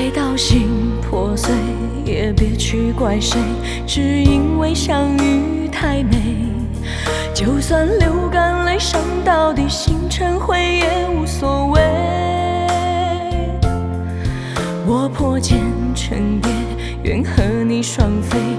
爱到心破碎，也别去怪谁，只因为相遇太美。就算流干泪，伤到底，心成灰也无所谓。我破茧成蝶，愿和你双飞，